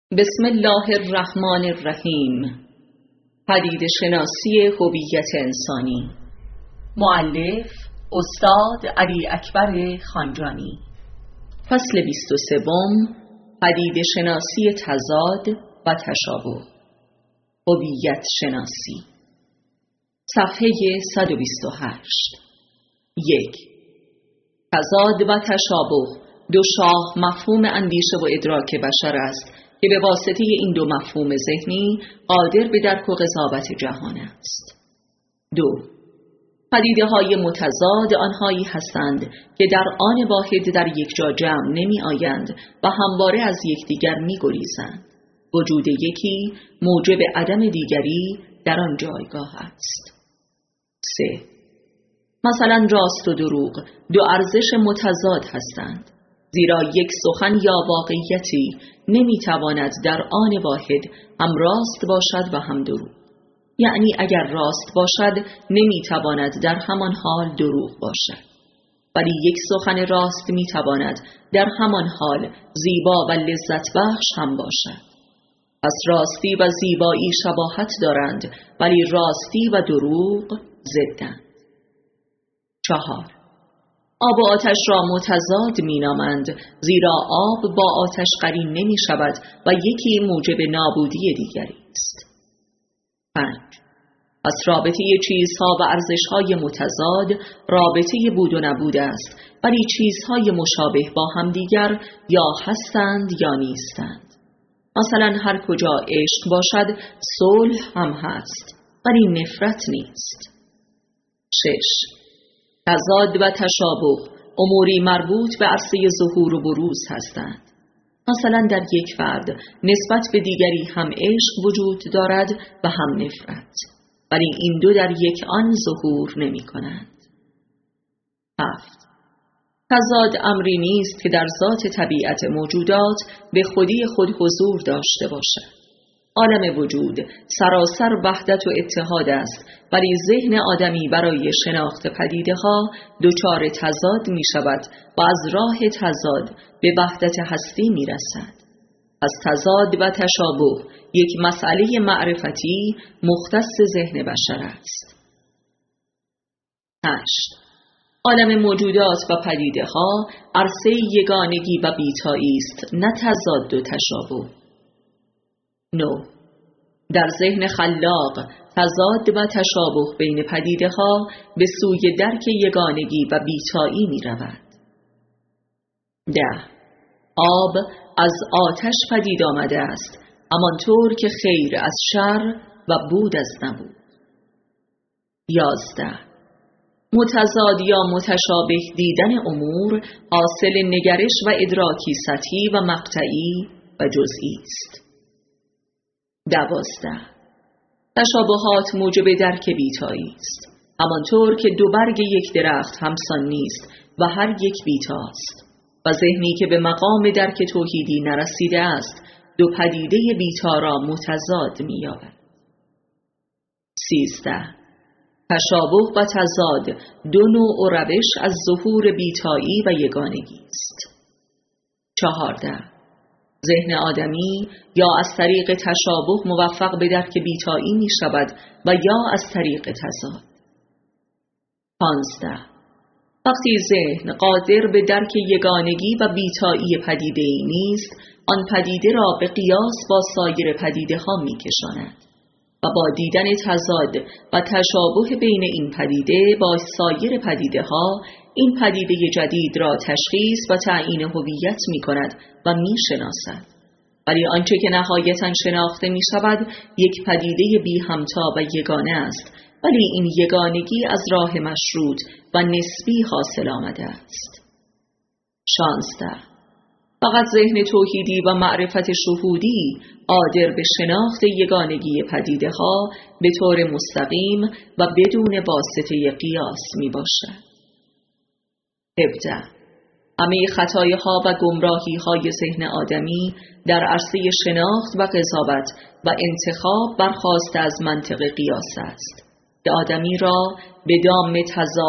بسم الله الرحمن الرحیم. پدیده شناسی هویت انسانی. مؤلف استاد علی اکبر خانجانی. فصل 23. پدیده شناسی تضاد و تشابه. هویت شناسی. صفحه 128. 1. تضاد و تشابه دو شاه مفهوم اندیشه و ادراک بشر است که به واسطه این دو مفهوم ذهنی قادر به درک و قضاوت جهان است. 2. پدیده های متضاد آنهایی هستند که در آن واحد در یک جا جمع نمی آیند و همواره از یکدیگر می گریزند. وجود یکی موجب عدم دیگری در آن جایگاه است. 3. مثلا راست و دروغ دو ارزش متضاد هستند، زیرا یک سخن یا واقعیتی نمیتواند در آن واحد هم راست باشد و هم دروغ. یعنی اگر راست باشد نمیتواند در همان حال دروغ باشد، ولی یک سخن راست میتواند در همان حال زیبا و لذت بخش هم باشد. پس راستی و زیبایی شباهت دارند، ولی راستی و دروغ ضدند. 4. آب و آتش را متضاد می نامند، زیرا آب با آتش قرین نمی شود و یکی موجب نابودی دیگری است. 5. پس رابطه چیزها و ارزشهای متضاد رابطه بود و نبود است، ولی چیزهای مشابه با همدیگر یا هستند یا نیستند. مثلا هر کجا عشق باشد صلح هم هست، ولی نفرت نیست. 6. تضاد و تشابه اموری مربوط به عرصه ظهور و بروز هستند. مثلا در یک فرد نسبت به دیگری هم عشق وجود دارد و هم نفرت، ولی این دو در یک آن ظهور نمی کنند. 7. تضاد امری نیست که در ذات طبیعت موجودات به خودی خود حضور داشته باشد. عالم وجود سراسر وحدت و اتحاد است، ولی ذهن آدمی برای شناخت پدیده ها دچار تضاد می شود و از راه تضاد به وحدت هستی می رسد. از تضاد و تشابه یک مسئله معرفتی مختص ذهن بشر است. 8. عالم موجودات و پدیده ها عرصه یگانگی و بیتایی است، نه تضاد و تشابه. 9. در ذهن خلاق تضاد و تشابه بین پدیده ها به سوی درک یگانگی و بیتایی می رود. 10. آب از آتش پدید آمده است، همانطور که خیر از شر و بود از نبود. 11. متضاد یا متشابه دیدن امور حاصل نگرش و ادراکی سطحی و مقطعی و جزئی است. 12. تشابهات موجب درک بیتایی است، همانطور که دو برگ یک درخت همسان نیست و هر یک بیتاست، و ذهنی که به مقام درک توحیدی نرسیده است دو پدیده بیتا را متضاد می‌یابد. 13. تشابه و تضاد دو نوع و روش از ظهور بیتایی و یگانگی است. 14. ذهن آدمی یا از طریق تشابه موفق به درک بیتایی می شود و یا از طریق تضاد. 15. وقتی ذهن قادر به درک یگانگی و بیتایی پدیده‌ای نیست، آن پدیده را به قیاس با سایر پدیده ها می کشاند و با دیدن تضاد و تشابه بین این پدیده با سایر پدیده ها این پدیده جدید را تشخیص و تعیین هویت می کند و می شناسد. ولی آنچه که نهایتاً شناخته می شود یک پدیده بی همتا و یگانه است، ولی این یگانگی از راه مشروط و نسبی حاصل آمده است. 16. فقط ذهن توحیدی و معرفت شهودی قادر به شناخت یگانگی پدیده ها به طور مستقیم و بدون واسطه قیاس می باشد. 17. همه خطایها و گمراهی‌های ذهن آدمی در عرصه شناخت و قضاوت و انتخاب برخاسته از منطق قیاس است که آدمی را به دام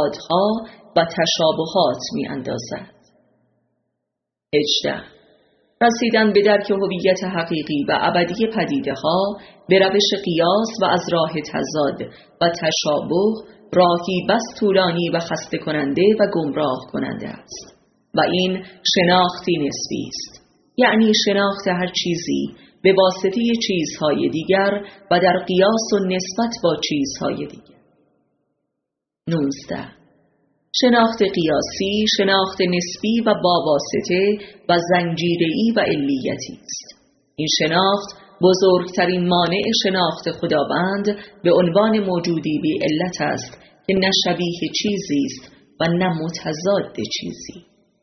تضادها و تشابهات می اندازد. 18. رسیدن به درک هویت حقیقی و ابدی پدیده‌ها به روش قیاس و از راه تضاد و تشابه راهی بس طولانی و خسته کننده و گمراه کننده است و این شناختی نسبی است، یعنی شناخت هر چیزی به واسطه چیزهای دیگر و در قیاس و نسبت با چیزهای دیگر. 19. شناخت قیاسی شناخت نسبی و با واسطه و زنجیره‌ای و علیتی است. این شناخت بزرگترین مانع شناخت خداوند به عنوان موجودی بی علت است که نه شبیه چیزی است و نه متضاد چیزی.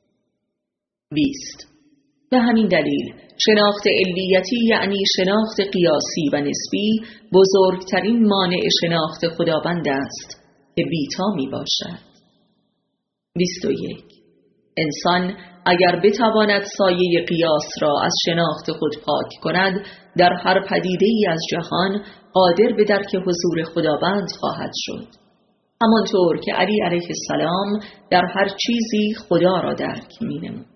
20. به همین دلیل شناخت علیتی یعنی شناخت قیاسی و نسبی بزرگترین مانع شناخت خداوند است که بی‌تا می باشد. 21. انسان اگر بتواند سایه قیاس را از شناخت خود پاک کند، در هر پدیده‌ای از جهان قادر به درک حضور خداوند خواهد شد، همانطور که علی علیه السلام در هر چیزی خدا را درک می‌نمود.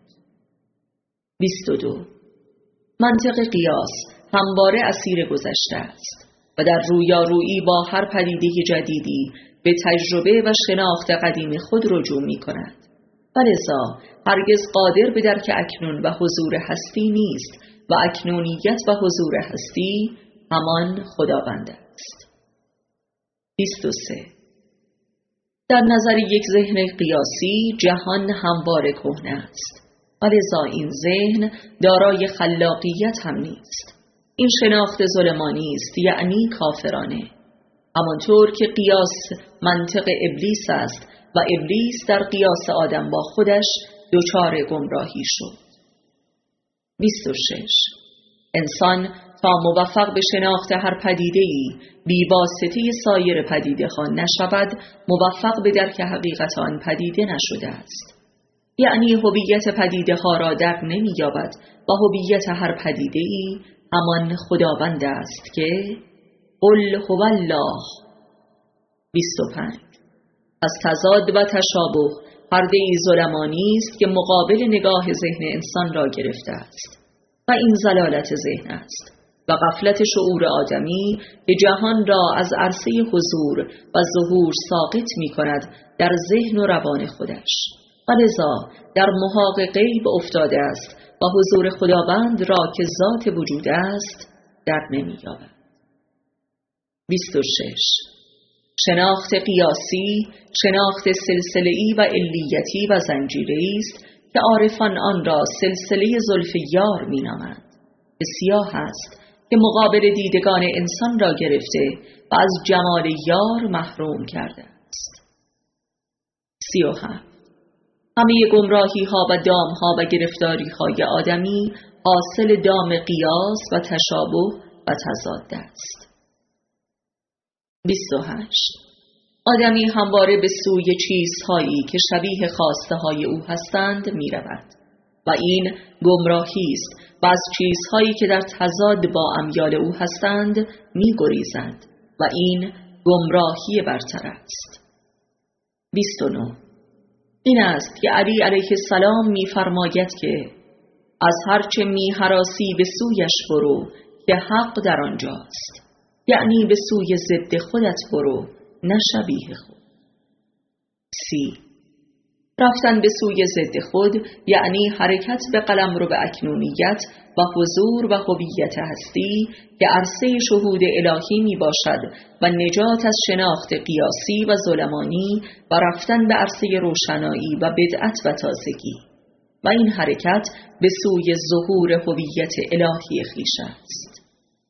22. منطق قیاس همواره اسیر گذشته است و در رویارویی با هر پدیده جدیدی به تجربه و شناخت قدیم خود رجوع می کند و لذا هرگز قادر به درک اکنون و حضور هستی نیست و اکنونیت و حضور هستی همان خداوند است. 23. در نظر یک ذهن قیاسی جهان همواره کهنه است و لذا این ذهن دارای خلاقیت هم نیست. این شناخت ظلمانی است، یعنی کافرانه، همانطور که قیاس منطق ابلیس است و ابلیس در قیاس آدم با خودش دچار گمراهی شد. 26. انسان تا موفق به شناخت هر پدیده‌ای بی واسطه سایر پدیده‌ها نشود، موفق به درک حقیقت آن پدیده نشده است. یعنی هویت پدیده‌ها را درک نمی‌یابد و هویت هر پدیده‌ای همان خداوند است که قل هو الله. 25. از تضاد و تشابه پرده‌ای ظلمانی است که مقابل نگاه ذهن انسان را گرفته است و این ضلالت ذهن است و غفلت شعور آدمی که جهان را از عرصه حضور و ظهور ساقط می‌کند در ذهن و روان خودش و لذا در محاق غیب افتاده است و حضور خداوند را که ذات وجود است در نمی‌یابد. 26. شناخت قیاسی شناخت سلسله‌ای و علیتی و زنجیره‌ای است که عارفان آن را سلسله زلف یار می‌نامند که سیاه است که مقابل دیدگان انسان را گرفته و از جمال یار محروم کرده است. 37. همه گمراهی‌ها و دام‌ها و گرفتاری‌های آدمی حاصل دام قیاس و تشابه و تضاد است. 28. آدمی همواره به سوی چیزهایی که شبیه خواسته‌های او هستند می‌رود و این گمراهی است و از چیزهایی که در تضاد با امیال او هستند می‌گریزند و این گمراهی برتر است. 29. این است که علی علیه السلام می‌فرماید که از هرچه می‌هراسی به سویش برو که حق در آنجاست، یعنی به سوی ضد خودت برو نه شبیه خود. 30. رفتن به سوی ضد خود یعنی حرکت به قلمرو به اکنونیت و حضور و هویت هستی که عرصه شهود الهی می باشد و نجات از شناخت قیاسی و ظلمانی و رفتن به عرصه روشنایی و بدعت و تازگی و این حرکت به سوی ظهور هویت الهی خویش است.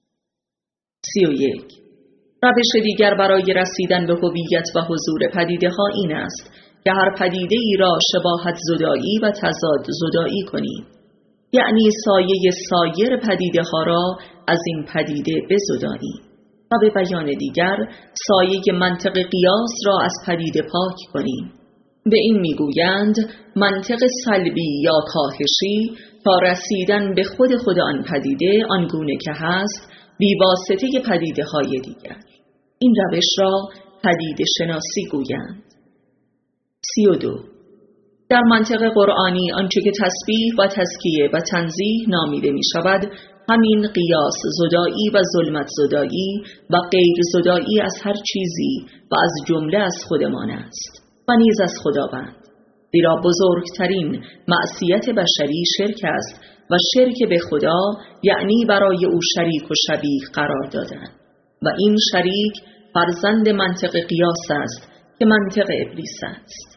31. روش دیگر برای رسیدن به هویت و حضور پدیده‌ها این است که هر پدیده‌ای را شباهت زدایی و تضاد زدایی کنیم، یعنی سایه سایر پدیده‌ها را از این پدیده بزداییم و به بیان دیگر سایه منطق قیاس را از پدیده پاک کنیم. به این میگویند منطق سلبی یا کاهشی تا رسیدن به خود آن پدیده آنگونه که هست بی واسطه پدیده‌های دیگر. این روش را پدیده شناسی گویند. 32. در منطق قرآنی آنچه که تسبیح و تزکیه و تنزیه نامیده می شود همین قیاس زدایی و ظلمت زدایی و غیر زدایی از هر چیزی و از جمله از خودمان است و نیز از خداوند. زیرا بزرگترین معصیت بشری شرک است و شرک به خدا یعنی برای او شریک و شبیه قرار دادن و این شریک فرزند منطق قیاس است که منطق ابلیس است.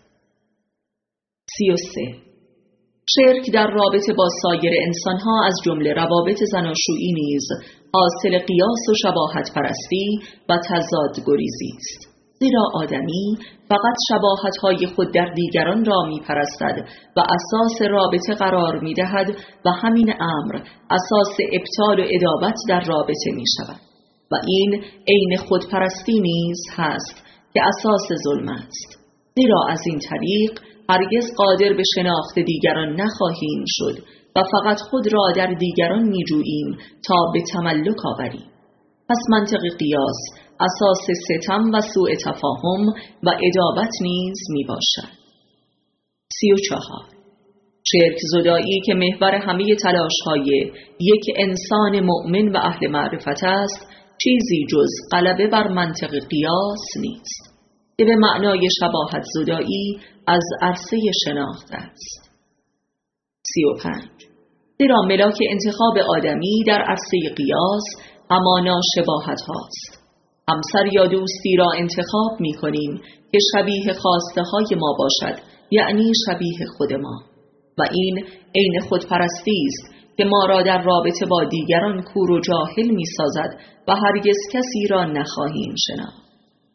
33. شرک در رابطه با سایر انسانها از جمله روابط زناشویی نیز حاصل قیاس و شباهت پرستی و تضاد گریزی است. زیرا آدمی فقط شباهت‌های خود در دیگران را می‌پرستد و اساس رابطه قرار می‌دهد و همین امر اساس ابطال و عداوت در رابطه می‌شود و این عین خودپرستی نیز هست که اساس ظلم است. زیرا از این طریق هرگز قادر به شناخت دیگران نخواهیم شد و فقط خود را در دیگران می‌جوییم تا به تملک آوریم. پس منطق قیاس اساس ستم و سوء تفاهم و عداوت نیز می باشد. 34. شرک زدایی که محور همه تلاش‌های یک انسان مؤمن و اهل معرفت است چیزی جز غلبه بر منطق قیاس نیست که به معنای شباهت زدایی از عرصه شناخت است. 35. زیرا ملاک انتخاب آدمی در عرصه قیاس همانا شباهت هاست. همسر یا دوستی را انتخاب می کنیم که شبیه خواسته های ما باشد، یعنی شبیه خود ما، و این عین خودپرستی است که ما را در رابطه با دیگران کور و جاهل می سازد و هرگز کسی را نخواهیم شناخت.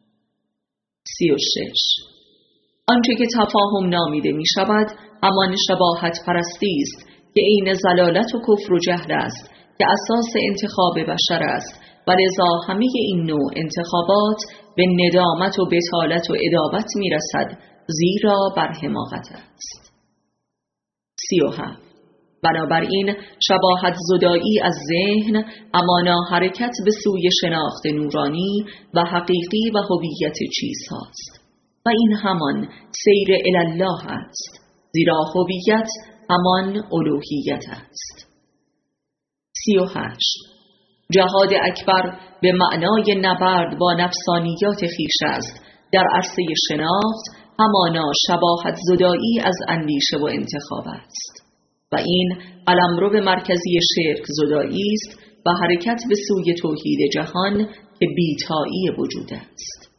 36. آنچه که تفاهم نامیده می شود همان شباهت پرستی است که عین ضلالت و کفر و جهل است که اساس انتخاب بشر است و لذا همه این نوع انتخابات به ندامت و بطالت و عداوت می رسد زیرا بر حماقت است. 37. بنابراین شباهت زدایی از ذهن همانا حرکت به سوی شناخت نورانی و حقیقی و هویت چیزهاست و این همان سیر الله است، زیرا هویت همان الوهیت است. 38. جهاد اکبر به معنای نبرد با نفسانیات خویش است در عرصه شناخت همانا شباهت زدایی از اندیشه و انتخاب است و این قلمرو به مرکزی شرک زدایی است و حرکت به سوی توحید جهان که بی‌تایی وجود است.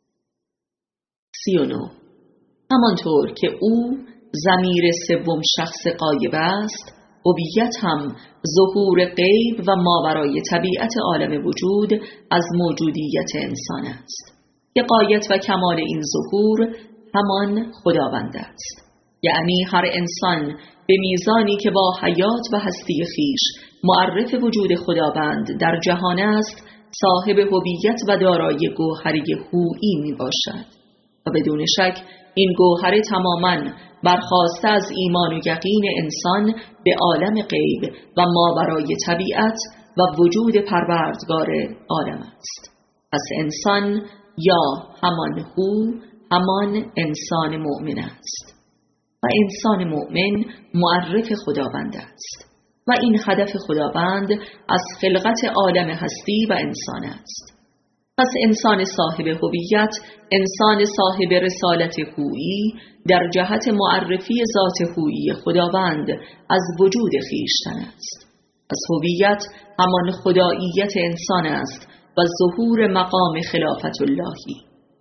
39. همانطور که او ضمیر سوم شخص غایب است، هویت هم ظهور غیب و ماورای طبیعت عالم وجود از موجودیت انسان است که غایت و کمال این ظهور همان خداوند است. یعنی هر انسان به میزانی که با حیات و هستی خویش معرف وجود خداوند در جهان است صاحب هویت و دارای گوهری هویی می باشد و بدون شک این گوهر تماماً برخاسته از ایمان و یقین انسان به عالم غیب و ماورای طبیعت و وجود پروردگار عالم است. پس انسان یا همان هو همان انسان مؤمن است و انسان مؤمن معرف خداوند است و این هدف خداوند از خلقت عالم هستی و انسان است. پس انسان صاحب هویت، انسان صاحب رسالت هویی در جهت معرفی ذات هویی خداوند از وجود خویشتن است. پس هویت همان خداییت انسان است و ظهور مقام خلافت اللهی.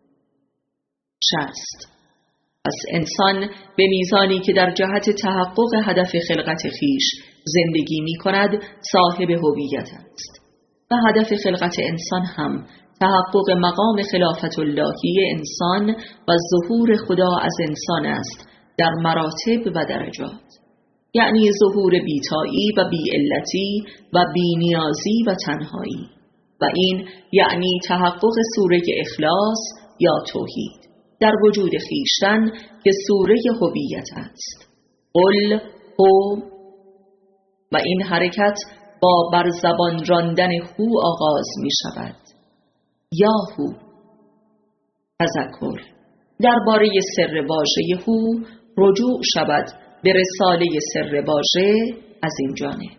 60. پس انسان به میزانی که در جهت تحقق هدف خلقت خویش زندگی می کند صاحب هویت است و هدف خلقت انسان هم تحقق مقام خلافت اللهی انسان و ظهور خدا از انسان است در مراتب و درجات، یعنی ظهور بی‌تایی و بی‌علتی و بی‌نیازی و تنهایی و این یعنی تحقق سوره اخلاص یا توحید در وجود خویشتن که سوره هویت است. قل هو و این حرکت با بر زبان راندن هو آغاز می شود. یا هو. تذکر درباره سر واژه هو رجوع شود به رساله سر واژه از این جانب.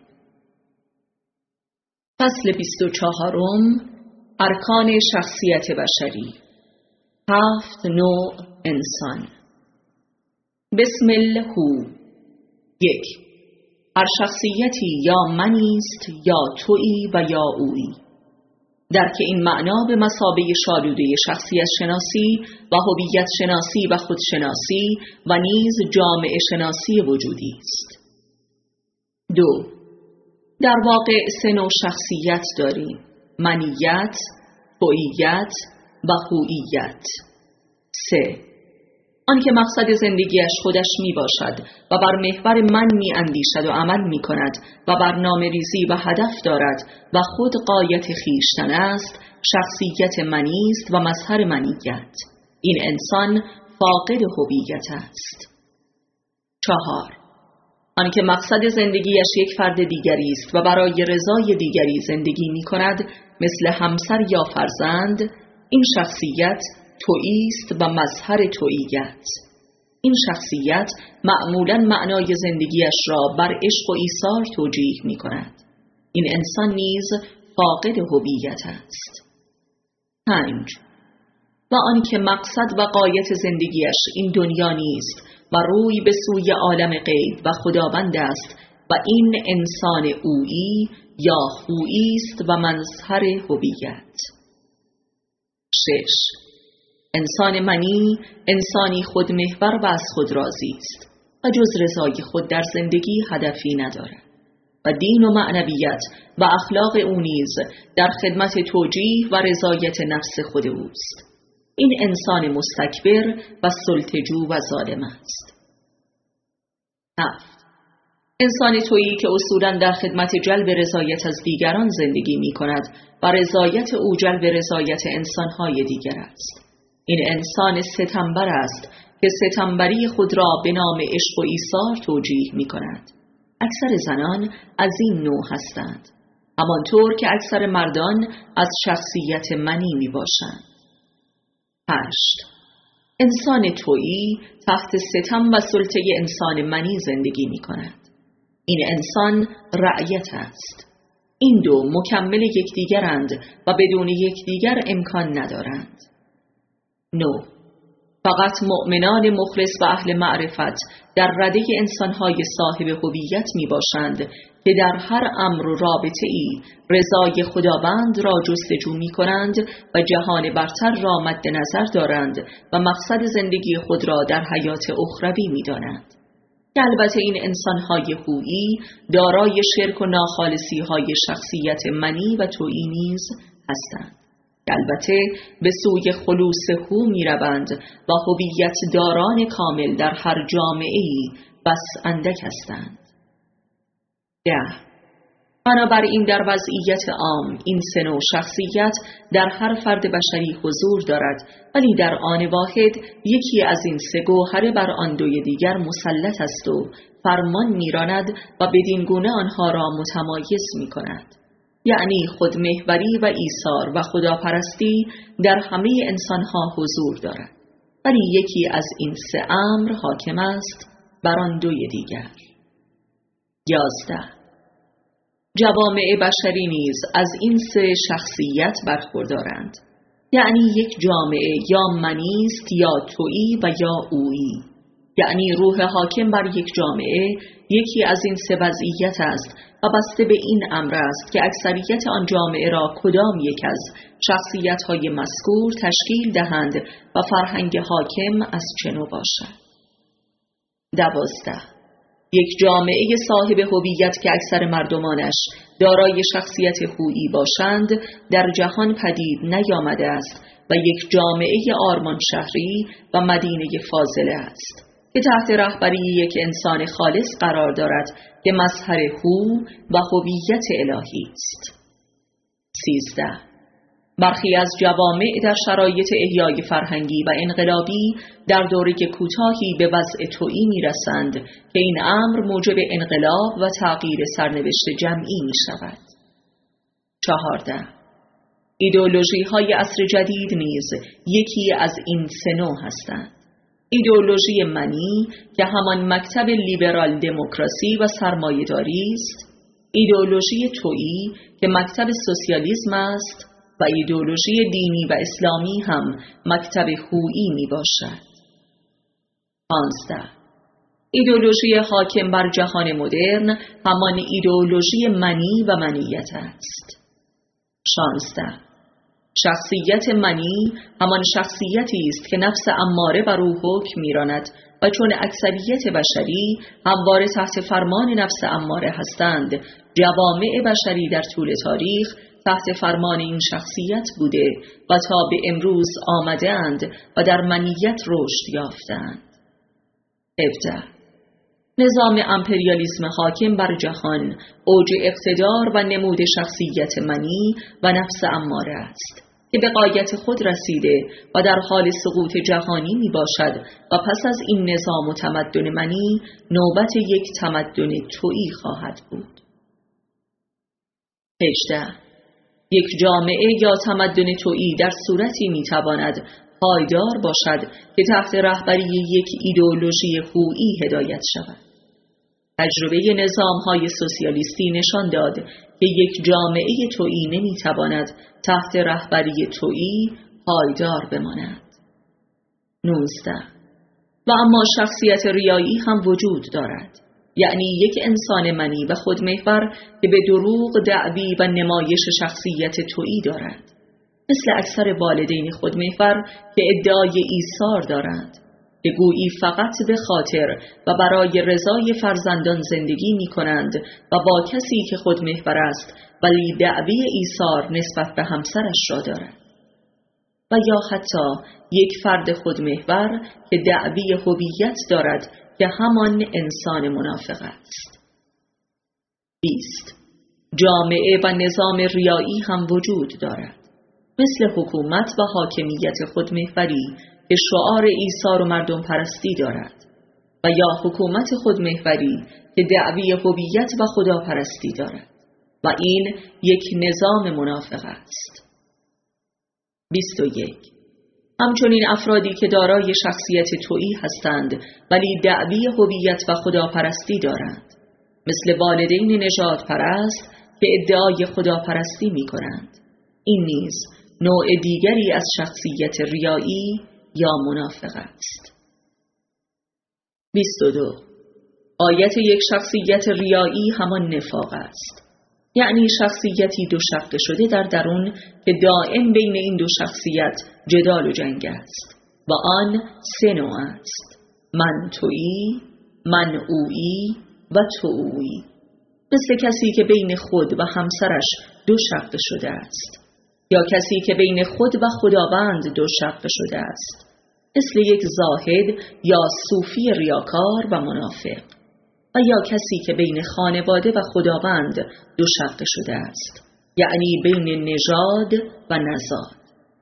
فصل 24. ارکان شخصیت بشری. 7 نوع انسان. بسم الله. 1. هر شخصیتی یا منی است یا تویی و یا اویی. درک این معنا به مثابه شالوده شخصیت شناسی و هویت شناسی و خودشناسی و نیز جامعه شناسی وجودی است. 2. در واقع 3 نوع شخصیت داریم: منیت، توییت و هویت. 3. آنکه مقصد زندگیش خودش می باشد و بر محور من می اندیشد و عمل می کند و برنامه ریزی و هدف دارد و خود غایت خویشتن است، شخصیت منی است و مظهر منیت. این انسان فاقد هویت است. 4. آنکه مقصد زندگیش یک فرد دیگری است و برای رضای دیگری زندگی می کند، مثل همسر یا فرزند، این شخصیت تویی است و مظهر توییت. این شخصیت معمولاً معنای زندگیش را بر عشق و ایثار توجیه می کند. این انسان نیز فاقد هویت است. 5. و آنکه مقصد و غایت زندگیش این دنیا نیست و روی به سوی عالم غیب و خداوند است و این انسان اویی یا هویی است و مظهر هویت. 6. انسان منی انسانی خودمحور و از خود راضی است و جز رضای خود در زندگی هدفی ندارد و دین و معنویت و اخلاق او نیز در خدمت توجیه و رضایت نفس خود اوست. این انسان مستکبر و سلطه‌جو و ظالم است. 7. انسان تویی که اصولاً در خدمت جلب رضایت از دیگران زندگی می کند و رضایت او جلب رضایت انسانهای دیگر است. این انسان ستمبر است که ستمبری خود را به نام عشق و ایثار توجیه می کند. اکثر زنان از این نوع هستند، همانطور که اکثر مردان از شخصیت منی می باشند. 8. انسان تویی تحت ستم و سلطه انسان منی زندگی می کند. این انسان رعیت است. این دو مکمل یکدیگرند و بدون یکدیگر امکان ندارند. 9. فقط مؤمنان مخلص و اهل معرفت در رده انسانهای صاحب هویت می باشند که در هر امر و رابطه ای رضای خداوند را جستجو می کنند و جهان برتر را مد نظر دارند و مقصد زندگی خود را در حیات اخروی می دانند. که البته این انسانهای هویی دارای شرک و ناخالصی های شخصیت منی و تویی نیز هستند. که البته به سوی خلوص هو می روند و هویت داران کامل در هر جامعه‌ای بس اندک هستند. 10. بنابراین در وضعیت عام این 3 نوع شخصیت در هر فرد بشری حضور دارد، ولی در آن واحد یکی از این 3 گوهره بر آن دوی دیگر مسلط است و فرمان میراند و بدین گونه آنها را متمایز می کند. یعنی خودمحوری و ایثار و خداپرستی در همه انسانها حضور دارد، ولی یکی از این 3 امر حاکم است بر آن دوی دیگر. 11. جوامع بشری نیز از این 3 شخصیت برخوردارند، یعنی یک جامعه یا منی است یا تویی و یا اویی. یعنی روح حاکم بر یک جامعه یکی از این 3 وضعیت است و بسته به این امر است که اکثریت آن جامعه را کدام یک از شخصیت‌های مذکور تشکیل دهند و فرهنگ حاکم از چه نوع باشد. 12. یک جامعه صاحب هویت که اکثر مردمانش دارای شخصیت هویی باشند در جهان پدید نیامده است و یک جامعه آرمان شهری و مدینه فاضله است که تحت رهبری یک انسان خالص قرار دارد که مظهر هو و هویت الهی است. 13. برخی از جوامع در شرایط احیای فرهنگی و انقلابی در دوره کوتاهی به وضع تویی می‌رسند که این امر موجب انقلاب و تغییر سرنوشت جمعی می‌شود. 14. ایدئولوژی‌های عصر جدید نیز یکی از این 3 نوع هستند. ایدئولوژی منی که همان مکتب لیبرال دموکراسی و سرمایه‌داری است، ایدئولوژی تویی که مکتب سوسیالیسم است و ایدئولوژی دینی و اسلامی هم مکتب هویی می باشد. 15. ایدئولوژی حاکم بر جهان مدرن همان ایدئولوژی منی و منیت است. 16. شخصیت منی همان شخصیتی است که نفس اماره بر او حکم می‌راند و چون اکثریت بشری همواره تحت فرمان نفس اماره هستند، جوامع بشری در طول تاریخ تحت فرمان این شخصیت بوده و تا به امروز آمده‌اند و در منیت رشد یافتند. 17. نظام امپریالیسم حاکم بر جهان اوج اقتدار و نمود شخصیت منی و نفس اماره است که به غایت خود رسیده و در حال سقوط جهانی می باشد و پس از این نظام و تمدن منی نوبت یک تمدن تویی خواهد بود. 18. یک جامعه یا تمدن تویی در صورتی می تواند پایدار باشد که تحت رهبری یک ایدئولوژی هویی هدایت شود. تجربه نظام‌های سوسیالیستی نشان داد که یک جامعه تویی نمی‌تواند تحت رهبری تویی پایدار بماند. 19. و اما شخصیت ریایی هم وجود دارد، یعنی یک انسان منی و خودمحور که به دروغ دعوی و نمایش شخصیت تویی دارد، مثل اکثر والدین خودمحور که ادعای ایثار دارند که گویی فقط به خاطر و برای رضای فرزندان زندگی می کنند و با کسی که خودمحور است ولی دعوی ایثار نسبت به همسرش را دارد، و یا حتی یک فرد خودمحور که دعوی هویت دارد که همان انسان منافق است. 20. جامعه و نظام ریایی هم وجود دارد، مثل حکومت و حاکمیت خودمحوری که شعار ایثار و مردم پرستی دارد، و یا حکومت خودمحوری که دعوی هویت و خداپرستی دارد و این یک نظام منافق است. 21. همچنین افرادی که دارای شخصیت تویی هستند ولی دعوی هویت و خداپرستی دارند، مثل والدین نژاد پرست که ادعای خداپرستی می کنند، این نیز نوع دیگری از شخصیت ریایی یا منافق است. 22. آیت یک شخصیت ریایی همان نفاق است، یعنی شخصیتی دو شقه شده در درون که دائم بین این دو شخصیت جدال و جنگ است و آن سه نوع است: من تویی، من اویی و تو اویی. مثل کسی که بین خود و همسرش دو شقه شده است، یا کسی که بین خود و خداوند دو شقه شده است، مثل یک زاهد یا صوفی ریاکار و منافق، و یا کسی که بین خانواده و خداوند دو شقه شده است، یعنی بین نژاد و نژاد.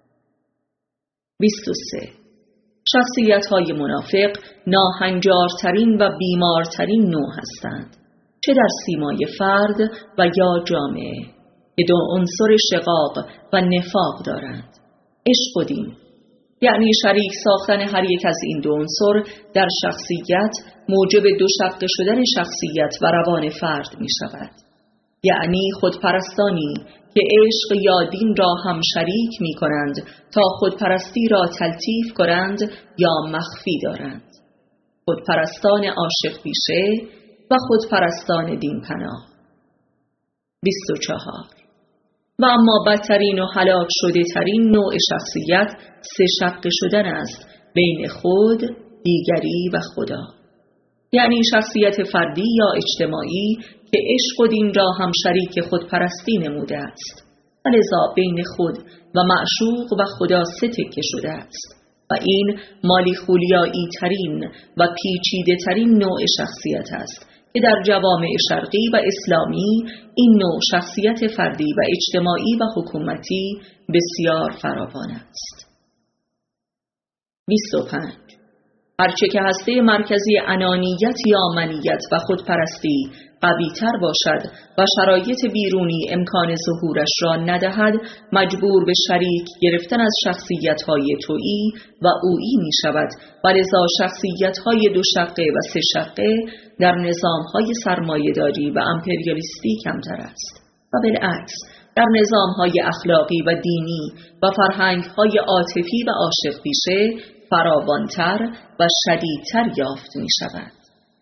23. شخصیت‌های منافق ناهنجارترین و بیمارترین نوع هستند، چه در سیمای فرد و یا جامعه، که دو عنصر شقاق و نفاق دارند: عشق و دین، یعنی شریک ساختن هر یک از این دو عنصر در شخصیت موجب دو شقه شدن شخصیت و روان فرد می شود، یعنی خودپرستانی که عشق یا دین را هم شریک می کنند تا خودپرستی را تلطیف کنند یا مخفی دارند، خودپرستان عاشق بیشه و خودپرستان دین پناه. 24. و اما بدترین و هلاک شده ترین نوع شخصیت سه شقه شدن است بین خود، دیگری و خدا، یعنی شخصیت فردی یا اجتماعی که عشق و دین را هم شریک خودپرستی نموده است و لذا بین خود و معشوق و خدا سه تکه شده است و این مالی خولیایی ترین و پیچیده ترین نوع شخصیت است که در جوامع شرقی و اسلامی این نوع شخصیت فردی و اجتماعی و حکومتی بسیار فراوان است. 25. هرچه که هسته مرکزی انانیت یا منیت و خودپرستی قوی‌تر باشد و شرایط بیرونی امکان ظهورش را ندهد، مجبور به شریک گرفتن از شخصیت‌های تویی و اویی می شود و لذا شخصیت‌های دو شقه و سه شقه در نظام‌های سرمایه‌داری و امپریالیستی کمتر است و بالعکس در نظام‌های اخلاقی و دینی و فرهنگ‌های عاطفی و عاشق پیشه فراوان‌تر و شدیدتر یافت می شود.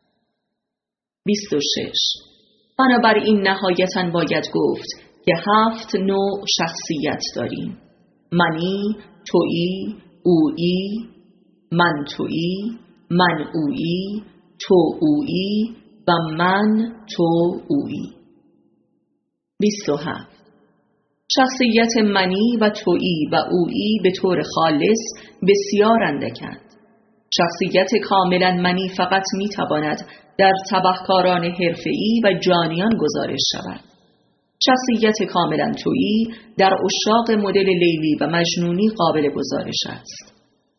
26. بنابراین نهایتاً باید گفت که 7 نوع شخصیت داریم: منی، تویی، اویی، من تویی، من اویی، تو اویی و من تو اویی. 27. شخصیت منی و تویی و اویی به طور خالص بسیار اندکند. شخصیت کاملا منی فقط میتواند در تبهکاران حرفه‌ای و جانیان گزارش شود. شخصیت کاملا تویی در عشاق مدل لیلی و مجنونی قابل گزارش است.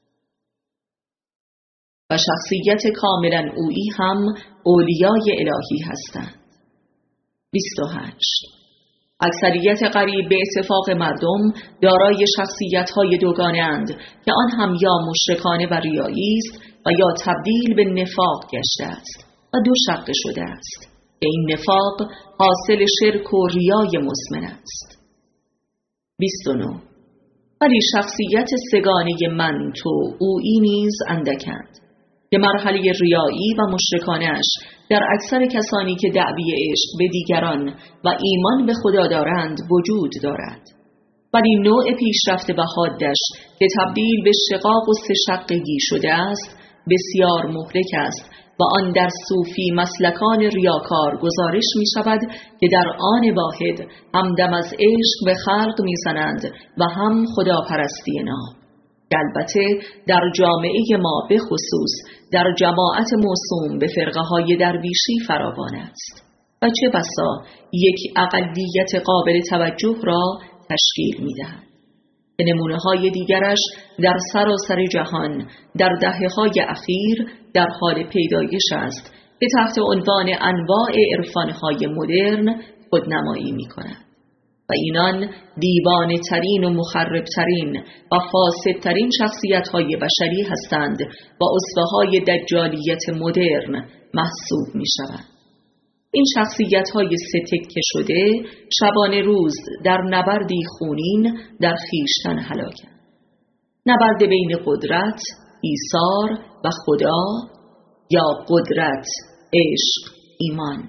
و شخصیت کاملا اویی هم اولیای الهی هستند. 28. اکثریت قریب به اتفاق مردم دارای شخصیت‌های دوگانه اند که آن هم یا مشرکانه و ریایی است و یا تبدیل به نفاق گشته است و دو شقه شده است که این نفاق حاصل شرک و ریای مزمن است. 29. ولی شخصیت سگانه من تو اویی نیز اندکند که مرحله ریایی و مشرکانش در اکثر کسانی که دعوی عشق به دیگران و ایمان به خدا دارند وجود دارد، ولی نوع پیشرفته و حادش که تبدیل به شقاق و سه شقگی شده است بسیار مهلک است و آن در صوفی مسلکان ریاکار گزارش می شود که در آن واحد هم دم از عشق به خلق می زنند و هم خداپرستی ناب. البته در جامعه ما به خصوص در جماعت موسوم به فرقه های درویشی فراوان است و چه بسا یک اقلیت قابل توجه را تشکیل می دهد. به نمونه های دیگرش در سراسر جهان در دهه‌های اخیر در حال پیدایش است که تحت عنوان انواع عرفان‌های مدرن خودنمایی می کند و اینان دیوانه ترین و مخرب ترین و فاسد ترین شخصیت های بشری هستند و اسوه های دجالیت مدرن محسوب می شوند. این شخصیت های ستکه شده شبانه روز در نبردی خونین در خویشتن هلاکند. نبرد بین قدرت، ایثار و خدا یا قدرت، عشق، ایمان.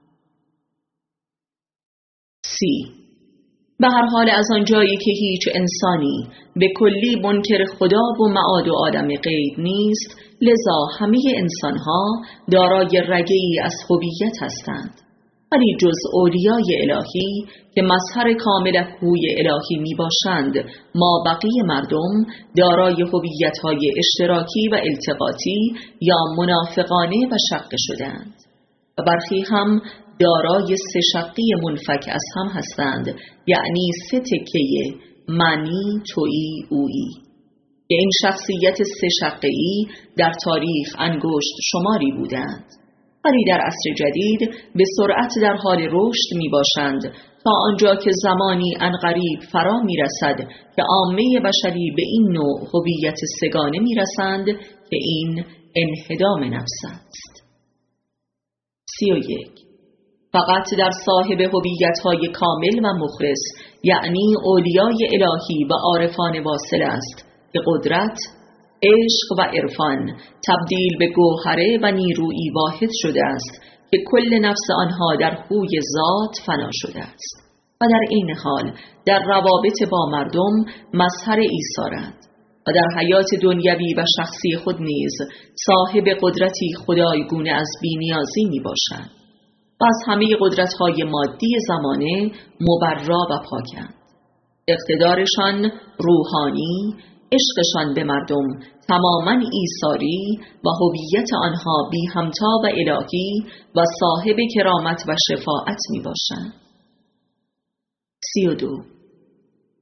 30. به هر حال از آنجایی که هیچ انسانی به کلی منکر خدا و معاد و عالم غیب نیست، لذا همه انسانها دارای رگه‌ای از هویت هستند، ولی جز اولیای الهی که مظهر کامل هوی الهی می باشند، ما بقیه مردم دارای هویت‌های اشتراکی و التقاطی یا منافقانه و شقه شدند و برخی هم دارای سه شقی منفک از هم هستند، یعنی سه تکه منی، تویی، اویی که این شخصیت سه شقه‌ای در تاریخ انگشت شماری بودند، ولی در عصر جدید به سرعت در حال رشد می باشند تا آنجا که زمانی عنقریب فرا می رسد که عامه بشری به این نوع هویت سگانه می رسند که این انهدام نفس است. 31. فقط در صاحب هویت‌های کامل و مخلص، یعنی اولیای الهی و عارفان واصل است که قدرت، عشق و عرفان تبدیل به گوهره و نیرویی واحد شده است که کل نفس آنها در هوی ذات فنا شده است و در این حال در روابط با مردم مظهر ایثارند و در حیات دنیوی و شخصی خود نیز صاحب قدرتی خدایگونه از بی‌نیازی می باشند و از همه قدرت‌های مادی زمانه مبرا و پاکند. اقتدارشان روحانی، عشقشان به مردم تماماً ایثاری و هویت آنها بی همتا و الهی و صاحب کرامت و شفاعت می باشند. 32.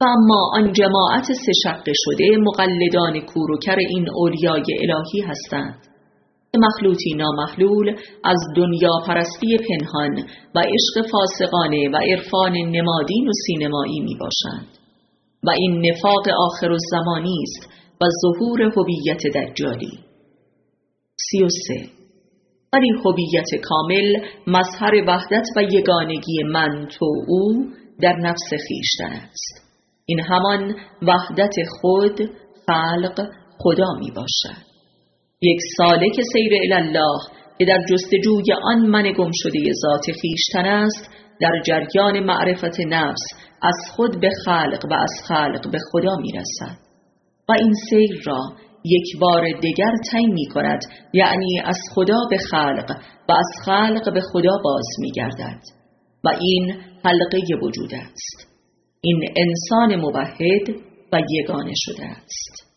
و اما آن جماعت سه شقه شده مقلدان کوروکر این اولیای الهی هستند که مخلوطی نامحلول از دنیا پرستی پنهان و عشق فاسقانه و عرفان نمادین و سینمایی می باشند و این نفاق آخر الزمانی است و ظهور هویت دجالی. 33. ولی هویت کامل مظهر وحدت و یگانگی من تو او در نفس خویشتن است. این همان وحدت خود خلق خدا می باشد. یک سالک سیر الله که در جستجوی آن من گم شده ذات خویشتن است، در جریان معرفت نفس از خود به خلق و از خلق به خدا می رسد و این سیر را یک بار دیگر طی می کند، یعنی از خدا به خلق و از خلق به خدا باز می گردد و این حلقه وجود است. این انسان موحد و یگانه شده است.